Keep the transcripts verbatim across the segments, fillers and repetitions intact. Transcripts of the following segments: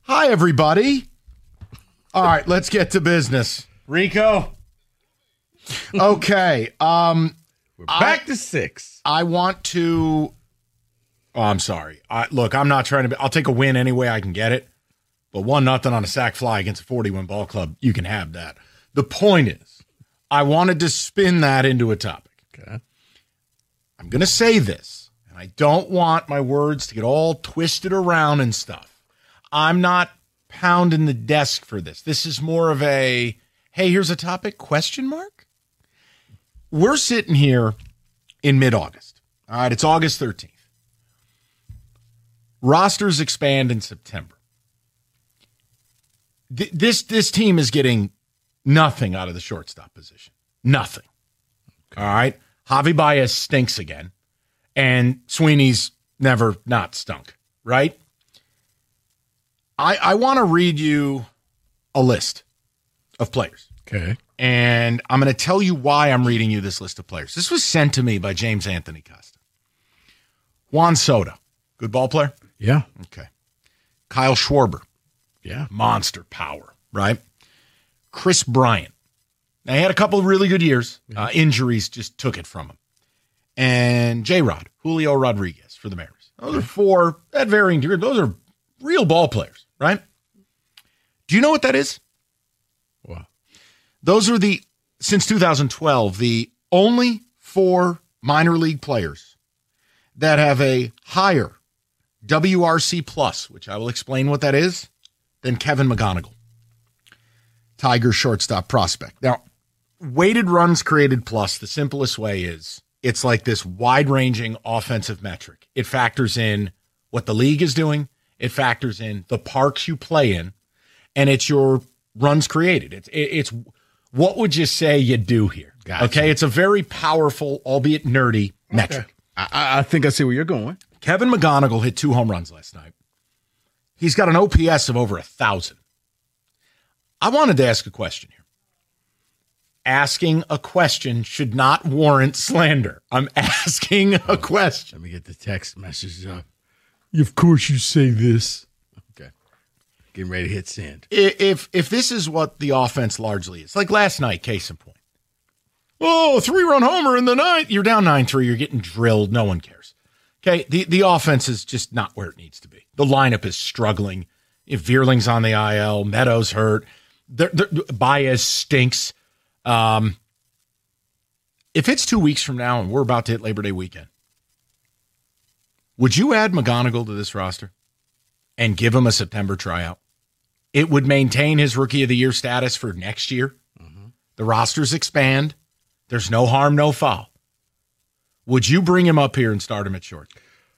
Hi, everybody. All right, let's get to business. Rico? Okay. Um, We're back I, to six. I want to... Oh, I'm sorry. I, look, I'm not trying to... Be, I'll take a win any way I can get it. But one nothing on a sack fly against a forty-win ball club, you can have that. The point is, I wanted to spin that into a topic. Okay. I'm going to say this, and I don't want my words to get all twisted around and stuff. I'm not pounding the desk for this. This is more of a, hey, here's a topic, question mark? We're sitting here in mid-August. All right, it's August thirteenth. Rosters expand in September. Th- this, this team is getting nothing out of the shortstop position. Nothing. Okay. All right? Javi Baez stinks again, and Sweeney's never not stunk, right? I, I want to read you a list of players. Okay. And I'm going to tell you why I'm reading you this list of players. This was sent to me by James Anthony Costa. Juan Soto, good ball player? Yeah. Okay. Kyle Schwarber. Yeah. Monster power, right? Chris Bryant. Now, he had a couple of really good years. Yeah. Uh, injuries just took it from him. And J-Rod, Julio Rodriguez for the Mariners. Those are four at varying degrees. Those are real ball players. Right? Do you know what that is? Wow. Those are the, since two thousand twelve, the only four minor league players that have a higher W R C plus, which I will explain what that is, than Kevin McGonigal. Tiger shortstop prospect. Now, weighted runs created plus, the simplest way is it's like this wide-ranging offensive metric. It factors in what the league is doing. It factors in the parks you play in, and it's your runs created. It's it's what would you say you do here? Gotcha. Okay, it's a very powerful, albeit nerdy, okay. metric. I, I think I see where you're going. Kevin McGonigal hit two home runs last night. He's got an O P S of over a thousand. I wanted to ask a question here. Asking a question should not warrant slander. I'm asking a question. Let me get the text message up. Of course you say this. Okay. Getting ready to hit send. If if this is what the offense largely is, like last night, case in point. Oh, three-run homer in the ninth. You're down nine three. You're getting drilled. No one cares. Okay, the, the offense is just not where it needs to be. The lineup is struggling. If Veerling's on the I L, Meadows hurt. They're, they're, Baez stinks. Um, if it's two weeks from now and we're about to hit Labor Day weekend, would you add McGonigal to this roster and give him a September tryout? It would maintain his Rookie of the Year status for next year. Mm-hmm. The rosters expand. There's no harm, no foul. Would you bring him up here and start him at short?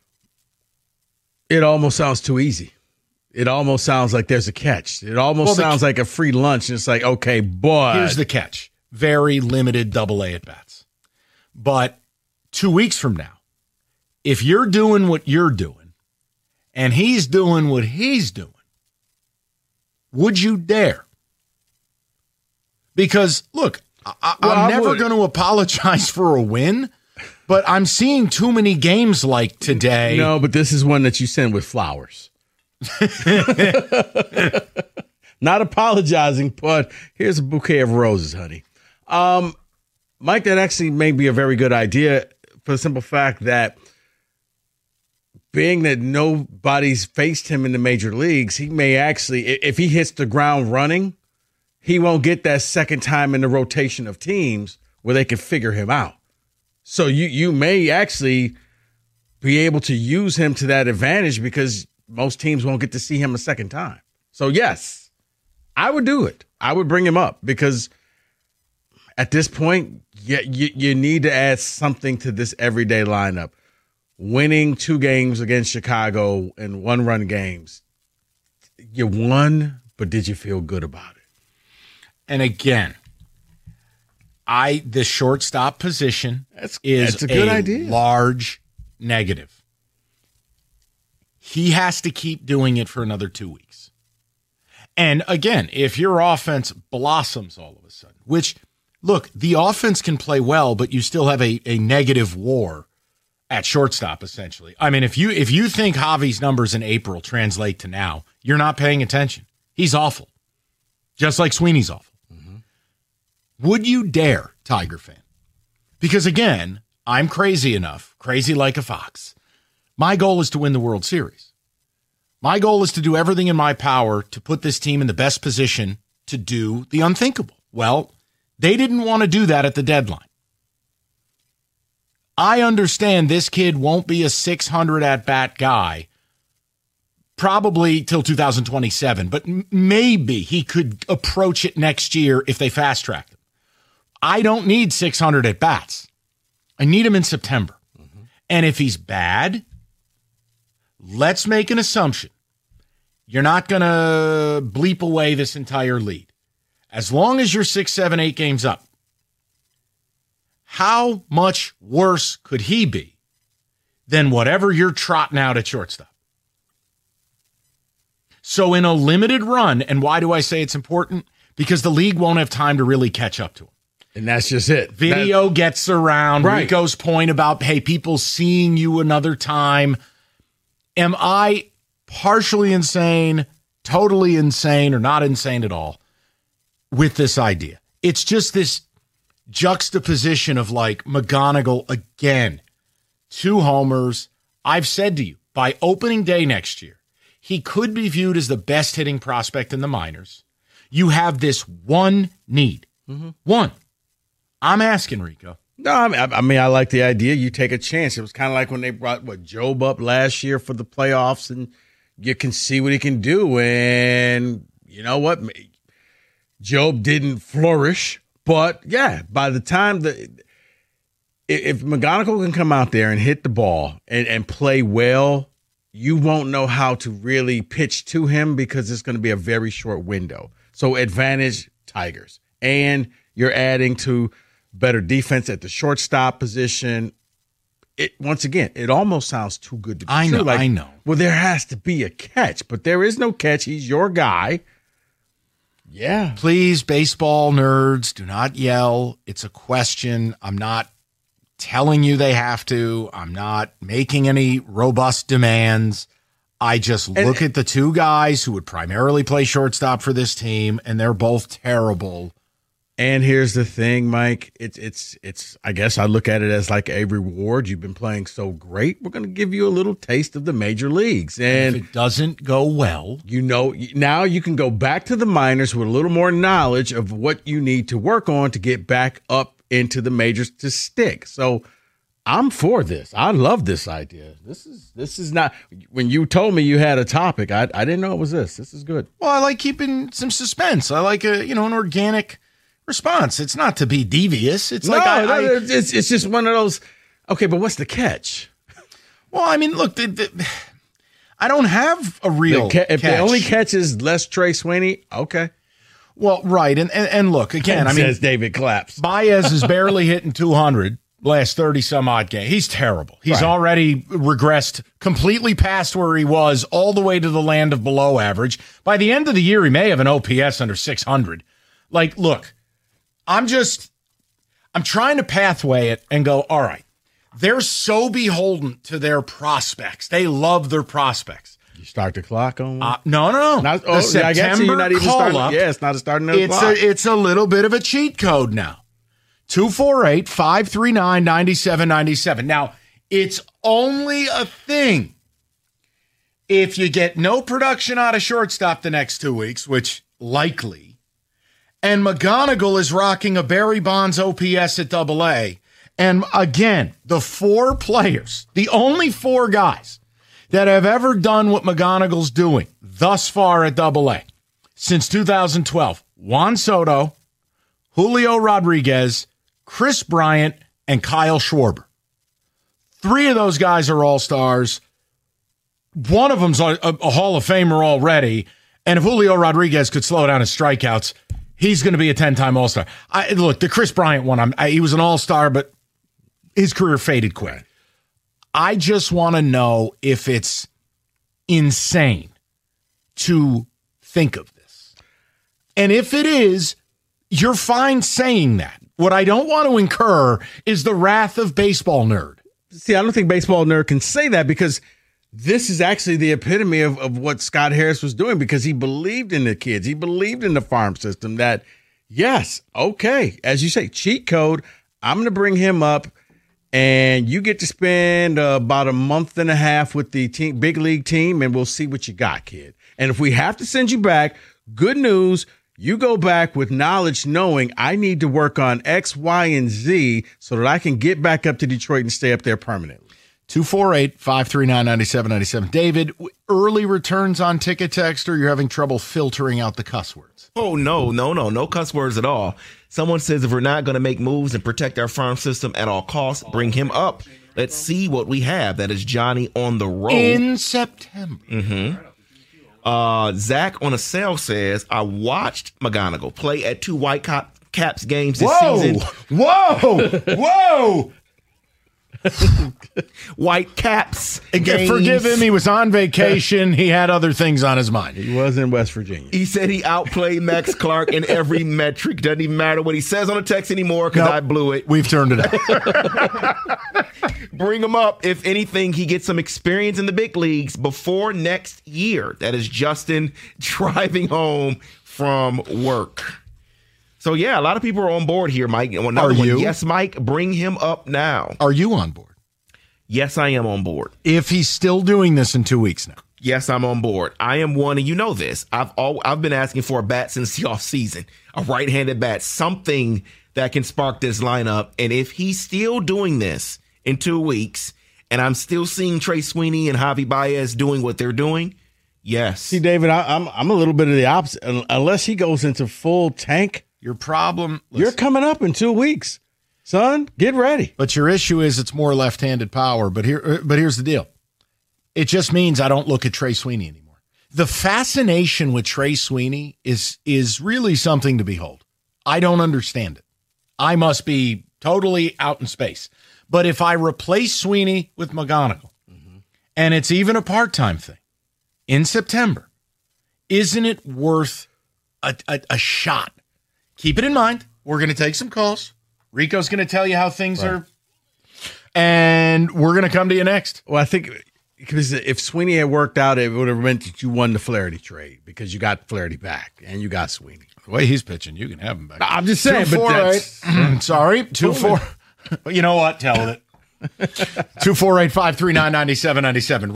It almost sounds too easy. It almost sounds like there's a catch. It almost well, sounds like a free lunch. And it's like, okay, but. Here's the catch. Very limited double A at-bats. But two weeks from now, if you're doing what you're doing and he's doing what he's doing, would you dare? Because, look, I, well, I'm I never would. going to apologize for a win, but I'm seeing too many games like today. No, but this is one that you send with flowers. Not apologizing, but here's a bouquet of roses, honey. Um, Mike, that actually may be a very good idea for the simple fact that being that nobody's faced him in the major leagues, he may actually, if he hits the ground running, he won't get that second time in the rotation of teams where they can figure him out. So you you may actually be able to use him to that advantage because most teams won't get to see him a second time. So, yes, I would do it. I would bring him up because at this point, you, you, you need to add something to this everyday lineup. Winning two games against Chicago in one-run games, you won, but did you feel good about it? And again, I the shortstop position that's, is that's a good a idea. large negative. He has to keep doing it for another two weeks. And again, if your offense blossoms all of a sudden, which, look, the offense can play well, but you still have a, a negative WAR at shortstop, essentially. I mean, if you if you think Javi's numbers in April translate to now, You're not paying attention. He's awful. Just like Sweeney's awful. Mm-hmm. Would you dare, Tiger fan? Because again, I'm crazy enough, crazy like a fox. My goal is to win the World Series. My goal is to do everything in my power to put this team in the best position to do the unthinkable. Well, they didn't want to do that at the deadline. I understand this kid won't be a six hundred at-bat guy probably till two thousand twenty-seven, but m- maybe he could approach it next year if they fast-track him. I don't need six hundred at-bats. I need him in September. Mm-hmm. And if he's bad, let's make an assumption. You're not going to bleep away this entire lead. As long as you're six, seven, eight games up, how much worse could he be than whatever you're trotting out at shortstop? So in a limited run, and why do I say it's important? Because the league won't have time to really catch up to him. And that's just it. Video that, gets around. Right. Rico's point about, hey, people seeing you another time. Am I partially insane, totally insane, or not insane at all with this idea? It's just this juxtaposition of like McGonigal again, two homers. I've said to you, by opening day next year, he could be viewed as the best hitting prospect in the minors. You have this one need. Mm-hmm. One. I'm asking, Rico. No, I mean, I mean, I like the idea. You take a chance. It was kind of like when they brought what Job up last year for the playoffs, and you can see what he can do. And you know what? Job didn't flourish, but yeah, by the time the if McGonigal can come out there and hit the ball and, and play well, you won't know how to really pitch to him because it's going to be a very short window. So advantage Tigers, and you're adding to better defense at the shortstop position. It once again, it almost sounds too good to be I true. know, like, I know. Well, there has to be a catch, but there is no catch. He's your guy. Yeah. Please, baseball nerds, do not yell. It's a question. I'm not telling you they have to. I'm not making any robust demands. I just look and, at the two guys who would primarily play shortstop for this team, and they're both terrible. And here's the thing, Mike. It's it's it's. I guess I look at it as like a reward. You've been playing so great. We're going to give you a little taste of the major leagues. And if it doesn't go well, you know, now you can go back to the minors with a little more knowledge of what you need to work on to get back up into the majors to stick. So I'm for this. I love this idea. This is this is not. When you told me you had a topic, I I didn't know it was this. This is good. Well, I like keeping some suspense. I like a you know an organic response. It's not to be devious. It's no, like I, I, it's it's just one of those. Okay, but what's the catch? Well, I mean, look, the, the, I don't have a real. The ca- if catch. the only catch is less Trey Sweeney, okay. Well, right, and and, and look again. I mean, says David Claps. Baez is barely hitting two hundred last thirty some odd games. He's terrible. He's right. already regressed completely past where he was, all the way to the land of below average. By the end of the year, he may have an O P S under six hundred. Like, look. I'm just, I'm trying to pathway it and go, all right, they're so beholden to their prospects. They love their prospects. You start the clock on? Uh, no, no, no. Not, oh, the yeah, I guess you're not even starting. Yeah, it's not a starting it's clock. A, it's a little bit of a cheat code now. two four eight, five three nine, nine seven nine seven. Now, it's only a thing if you get no production out of shortstop the next two weeks, which likely. And McGonigal is rocking a Barry Bonds O P S at double A. And again, the four players, the only four guys that have ever done what McGonigal's doing thus far at double A since two thousand twelve, Juan Soto, Julio Rodriguez, Chris Bryant, and Kyle Schwarber. Three of those guys are all-stars. One of them's a, a Hall of Famer already. And if Julio Rodriguez could slow down his strikeouts, he's going to be a ten-time All-Star. I, look, the Chris Bryant one, I'm, I, he was an All-Star, but his career faded quick. I just want to know if it's insane to think of this. And if it is, you're fine saying that. What I don't want to incur is the wrath of baseball nerd. See, I don't think baseball nerd can say that because this is actually the epitome of, of what Scott Harris was doing, because he believed in the kids. He believed in the farm system that, yes, okay, as you say, cheat code, I'm going to bring him up, and you get to spend uh, about a month and a half with the team, big league team, and we'll see what you got, kid. And if we have to send you back, good news, you go back with knowledge, knowing I need to work on X, Y, and Z so that I can get back up to Detroit and stay up there permanently. two four eight, five three nine, nine seven nine seven. David, early returns on Ticket Text, or you're having trouble filtering out the cuss words? Oh, no, no, no, no cuss words at all. Someone says if we're not going to make moves and protect our farm system at all costs, bring him up. Let's see what we have. That is Johnny on the road. In September. Mm-hmm. Uh, Zach on a cell says, I watched McGonigal play at two Whitecaps games this Whoa! season. Whoa! Whoa! Whitecaps. Forgive him. He was on vacation. He had other things on his mind. He was in West Virginia. He said he outplayed Max Clark in every metric. Doesn't even matter what he says on the text anymore because nope. I blew it. We've turned it out. Bring him up. If anything, he gets some experience in the big leagues before next year. That is Justin driving home from work. So, yeah, a lot of people are on board here, Mike. Another Are you? One. Yes, Mike, bring him up now. Are you on board? Yes, I am on board. If he's still doing this in two weeks now. Yes, I'm on board. I am one, and you know this. I've all, I've been asking for a bat since the offseason, a right-handed bat, something that can spark this lineup. And if he's still doing this in two weeks, and I'm still seeing Trey Sweeney and Javi Baez doing what they're doing, yes. See, David, I, I'm I'm a little bit of the opposite. Unless he goes into full tank, your problem, listen, you're coming up in two weeks, son. Get ready. But your issue is it's more left-handed power. But here, but here's the deal. It just means I don't look at Trey Sweeney anymore. The fascination with Trey Sweeney is is really something to behold. I don't understand it. I must be totally out in space. But if I replace Sweeney with McGonigal, mm-hmm. and it's even a part-time thing, in September, isn't it worth a, a, a shot? Keep it in mind. We're going to take some calls. Rico's going to tell you how things right. are. And we're going to come to you next. Well, I think because if Sweeney had worked out, it would have meant that you won the Flaherty trade because you got Flaherty back and you got Sweeney. The way he's pitching, you can have him back. I'm just saying, two, but four, that's... eight. Sorry, two, four. You know what? Tell it. two four eight, five three nine, nine seven nine seven.